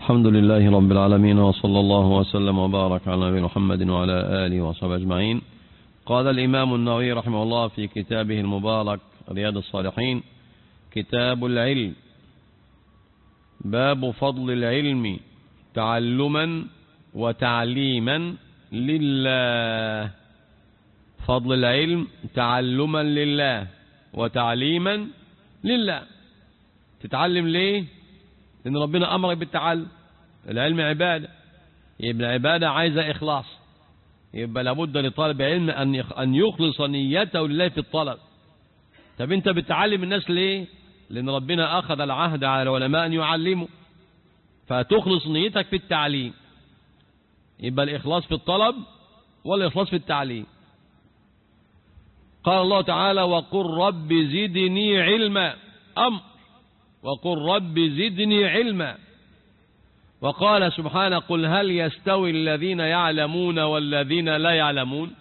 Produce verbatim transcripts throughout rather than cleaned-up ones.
الحمد لله رب العالمين، وصلى الله وسلم وبارك على نبينا محمد وعلى آله وصحبه أجمعين. قال الإمام النووي رحمه الله في كتابه المبارك رياض الصالحين: كتاب العلم. باب فضل العلم تعلما وتعليما لله. فضل العلم تعلما لله وتعليما لله. تتعلم ليه؟ لأن ربنا أمرك بالتعلم. العلم عبادة، يبقى العبادة عايزة إخلاص، يبقى لابد لطالب علم أن يخلص نيته لله في الطلب. طب أنت بتعلم الناس ليه؟ لأن ربنا أخذ العهد على العلماء أن يعلموا، فتخلص نيتك في التعليم. يبقى الإخلاص في الطلب والإخلاص في التعليم. قال الله تعالى: وقل رب زدني علما. أمر، وقل رب زدني علما. وقال سبحانه: قل هل يستوي الذين يعلمون والذين لا يعلمون؟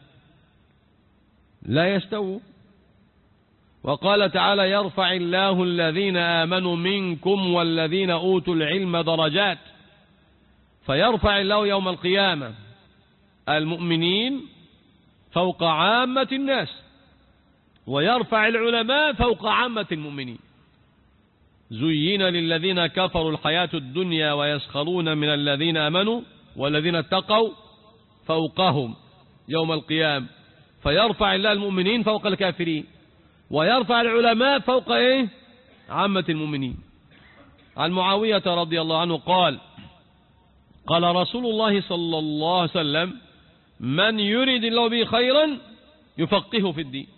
لا يستووا. وقال تعالى: يرفع الله الذين آمنوا منكم والذين أوتوا العلم درجات. فيرفع الله يوم القيامة المؤمنين فوق عامة الناس، ويرفع العلماء فوق عامة المؤمنين. زين للذين كفروا الحياة الدنيا ويسخرون من الذين آمنوا والذين اتقوا فوقهم يوم القيامة. فيرفع الله المؤمنين فوق الكافرين، ويرفع العلماء فوق ايه؟ عامة المؤمنين. عن معاوية رضي الله عنه قال: قال رسول الله صلى الله عليه وسلم: من يريد الله به خيرا يفقهه في الدين.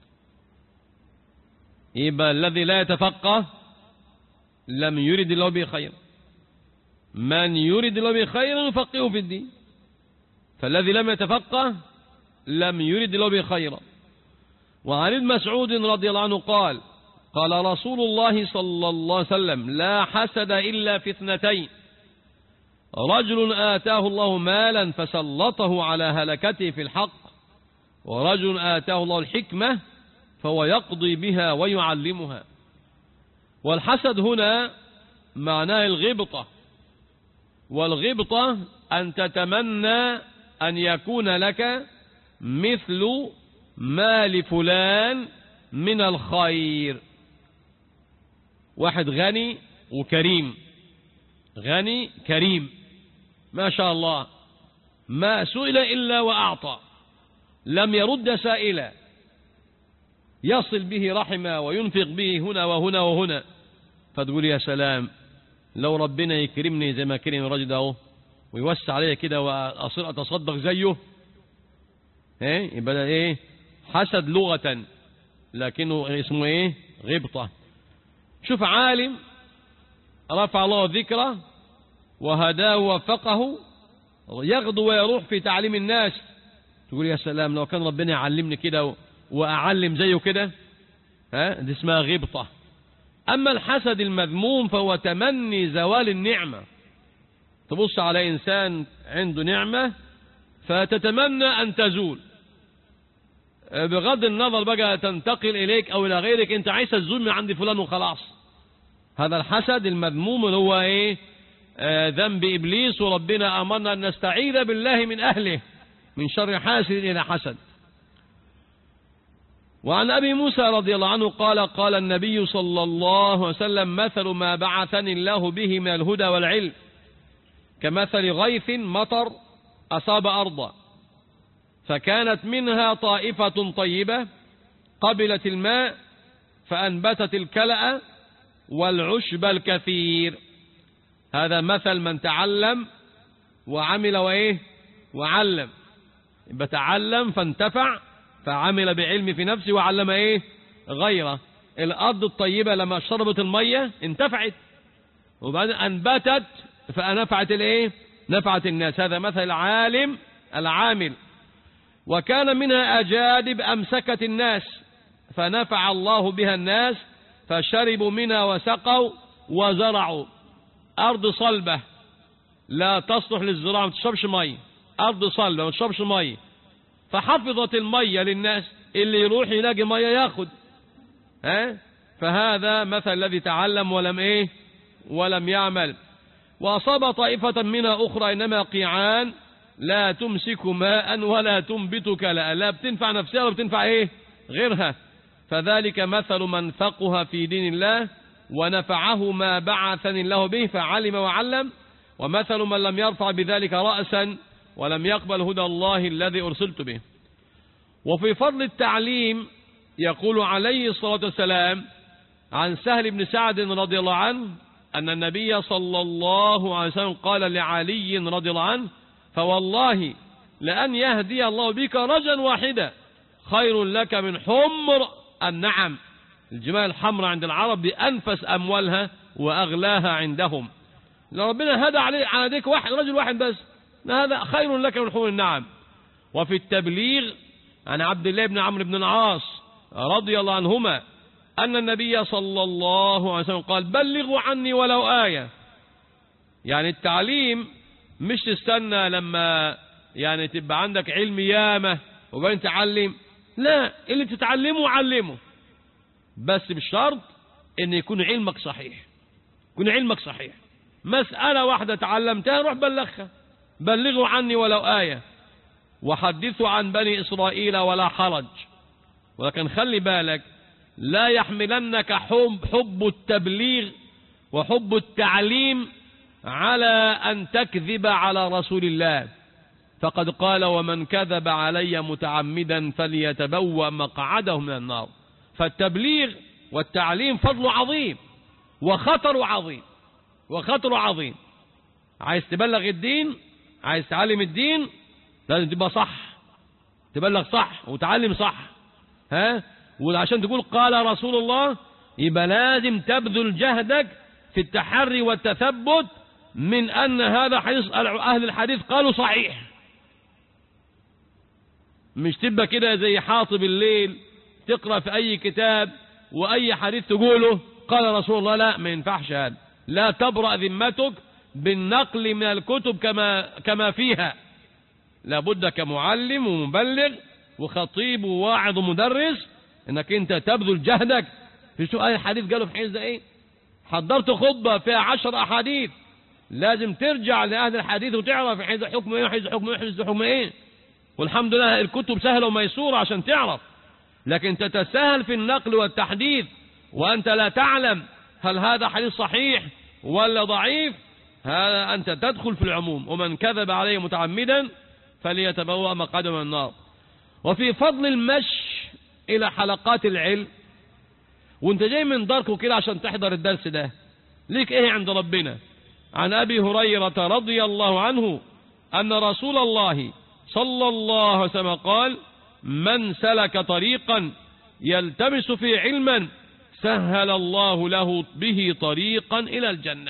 يبقى الذي لا يتفقه لم يرد الله به خيرا. من يرد الله به خيرا يفقهه في الدين. فالذي لم يتفقه لم يرد الله به خيرا. وعن ابن مسعود رضي الله عنه قال: قال رسول الله صلى الله عليه وسلم: لا حسد إلا في اثنتين: رجل آتاه الله مالا فسلطه على هلكته في الحق، ورجل آتاه الله الحكمة فهو يقضي بها ويعلمها. والحسد هنا معناه الغبطة، والغبطة أن تتمنى أن يكون لك مثل ما لفلان من الخير. واحد غني وكريم، غني كريم ما شاء الله، ما سئل إلا وأعطى، لم يرد سائلا، يصل به رحمه وينفق به هنا وهنا وهنا. فتقول يا سلام لو ربنا يكرمني زي ما كرم الرجل ده ويوسع علي كده وأصير أتصدق زيه. ايه يبقى ايه؟ حسد لغة، لكنه اسمه ايه؟ غبطة. شوف عالم رفع الله ذكره وهداه ووفقه يغدو ويروح في تعليم الناس، تقول يا سلام لو كان ربنا يعلمني كده وأعلم زيه كده. ها دي اسمها غبطة. أما الحسد المذموم فهو تمني زوال النعمة. تبص على إنسان عنده نعمة فتتمنى أن تزول، بغض النظر بقى تنتقل إليك أو إلى غيرك، أنت عايز تزول من عند فلان وخلاص. هذا الحسد المذموم اللي هو إيه؟ آه ذنب إبليس، وربنا أمرنا أن نستعيذ بالله من أهله من شر حاسد إلى حسد. وعن أبي موسى رضي الله عنه قال: قال النبي صلى الله عليه وسلم: مثل ما بعثني الله به من الهدى والعلم كمثل غيث مطر أصاب أرضا، فكانت منها طائفة طيبة قبلت الماء فأنبتت الكلأ والعشب الكثير. هذا مثل من تعلم وعمل وإيه؟ وعلم. يبقى تعلم فانتفع فعمل بعلم في نفسه وعلم ايه؟ غيره. الارض الطيبة لما شربت المية انتفعت، وبعدين انبتت فنفعت الايه؟ نفعت الناس. هذا مثل العالم العامل. وكان منها اجادب امسكت الناس فنفع الله بها الناس فشربوا منها وسقوا وزرعوا. ارض صلبة لا تصلح للزراعة، ما تشربش مية، ارض صلبة ما تشربش مية، فحفظت المية للناس، اللي يروح يلاقي مية ياخد. ها؟ فهذا مثل الذي تعلم ولم ايه؟ ولم يعمل. وأصاب طائفة منها أخرى إنما قيعان لا تمسك ماء ولا تنبت كلاء، لا بتنفع نفسها ولا بتنفع إيه غيرها. فذلك مثل من فقه في دين الله ونفعه ما بعثني الله به فعلم وعلم، ومثل من لم يرفع بذلك رأسا ولم يقبل هدى الله الذي أرسلت به. وفي فضل التعليم يقول عليه الصلاة والسلام عن سهل بن سعد رضي الله عنه أن النبي صلى الله عليه وسلم قال لعلي رضي الله عنه: فوالله لأن يهدي الله بك رجلا واحدا خير لك من حمر النعم. الجمال الحمراء عند العرب بأنفس أموالها وأغلاها عندهم. لو ربنا هدى عليك عليك واحد رجل واحد بس، هذا خير لك من حمر النعم. وفي التبليغ عن عبد الله بن عمرو بن العاص رضي الله عنهما أن النبي صلى الله عليه وسلم قال: بلغوا عني ولو آية. يعني التعليم مش تستنى لما يعني تبقى عندك علم يامة وبين تعلم، لا، اللي تتعلمه علمه، بس بالشرط ان يكون علمك صحيح. يكون علمك صحيح. مسألة واحدة تعلمتها روح بلغها، بلغوا عني ولو آية، وحدثوا عن بني إسرائيل ولا حرج. ولكن خلي بالك لا يحملنك حب, حب التبليغ وحب التعليم على أن تكذب على رسول الله، فقد قال: ومن كذب علي متعمدا فليتبوأ مقعده من النار. فالتبليغ والتعليم فضل عظيم وخطر عظيم وخطر عظيم. عايز تبلغ الدين، عايز تعلم الدين، لازم تبقى صح، تبلغ صح وتعلم صح. ها، وعشان تقول قال رسول الله يبقى لازم تبذل جهدك في التحري والتثبت من أن هذا حديث أهل الحديث قالوا صحيح. مش تبقى كده زي حاطب الليل تقرأ في أي كتاب وأي حديث تقوله قال رسول الله، لا، ما ينفعش هذا. لا تبرأ ذمتك بالنقل من الكتب كما كما فيها. لابد كمعلم ومبلغ وخطيب وواعظ ومدرس انك انت تبذل جهدك في شو اي حديث قالوا في حديث ده ايه. حضرت خطبة فيها عشر احاديث، لازم ترجع لأهل الحديث وتعرف حديث حكم ايه وحديث حكم ايه وحديث حكم ايه. والحمد لله الكتب سهلة وميسورة عشان تعرف، لكن تتساهل في النقل والتحديث وأنت لا تعلم هل هذا حديث صحيح ولا ضعيف، هذا أنت تدخل في العموم. ومن كذب عليه متعمدا فليتبوأ مقعده من النار. وفي فضل المشي إلى حلقات العلم، وانت جاي من داركو كده عشان تحضر الدرس ده، ليك ايه عند ربنا؟ عن أبي هريرة رضي الله عنه أن رسول الله صلى الله عليه وسلم قال: من سلك طريقا يلتمس فيه علما سهل الله له به طريقا إلى الجنة.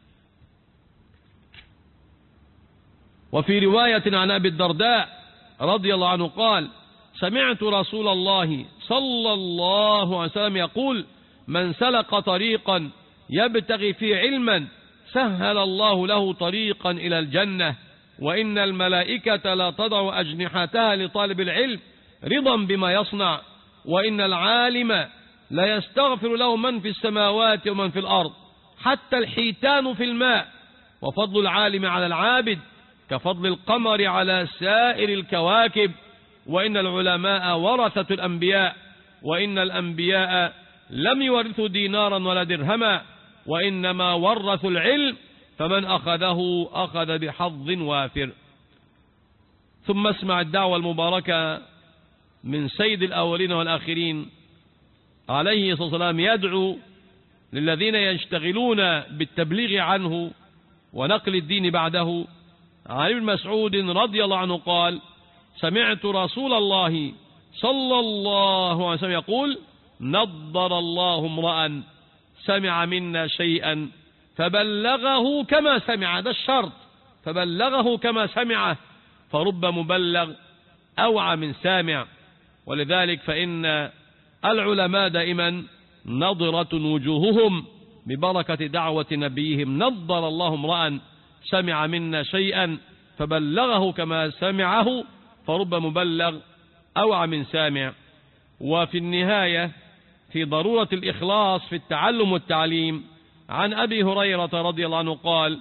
وفي رواية عن أبي الدرداء رضي الله عنه قال: سمعت رسول الله صلى الله عليه وسلم يقول: من سلك طريقا يبتغي فيه علما سهل الله له طريقا إلى الجنة، وإن الملائكة لا تضع أجنحتها لطالب العلم رضا بما يصنع، وإن العالم لا يستغفر له من في السماوات ومن في الأرض حتى الحيتان في الماء. وفضل العالم على العابد كفضل القمر على سائر الكواكب، وإن العلماء ورثة الأنبياء، وإن الأنبياء لم يورثوا دينارا ولا درهما، وإنما ورثوا العلم، فمن أخذه أخذ بحظ وافر. ثم اسمع الدعوة المباركة من سيد الأولين والآخرين عليه الصلاة والسلام، يدعو للذين يشتغلون بالتبليغ عنه ونقل الدين بعده. عن ابن مسعود رضي الله عنه قال: سمعت رسول الله صلى الله عليه وسلم يقول: نضر الله امرأ سمع منا شيئا فبلغه كما سمع، ده الشرط، فبلغه كما سمعه، فرب مبلغ أوعى من سامع. ولذلك فإن العلماء دائما نضرة وجوههم ببركة دعوة نبيهم: نضر الله امرأ سمع منا شيئا فبلغه كما سمعه، فرب مبلغ أوعى من سامع. وفي النهاية في ضرورة الإخلاص في التعلم والتعليم، عن أبي هريرة رضي الله عنه قال: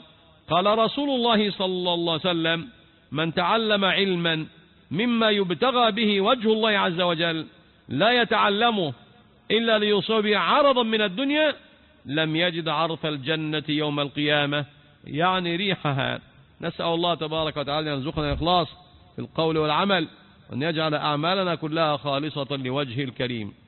قال رسول الله صلى الله عليه وسلم: من تعلم علما مما يبتغى به وجه الله عز وجل لا يتعلمه إلا ليصيب به عرضا من الدنيا لم يجد عرف الجنة يوم القيامة، يعني ريحها. نسأل الله تبارك وتعالى أن يرزقنا الإخلاص في القول والعمل، وأن يجعل أعمالنا كلها خالصة لوجهه الكريم.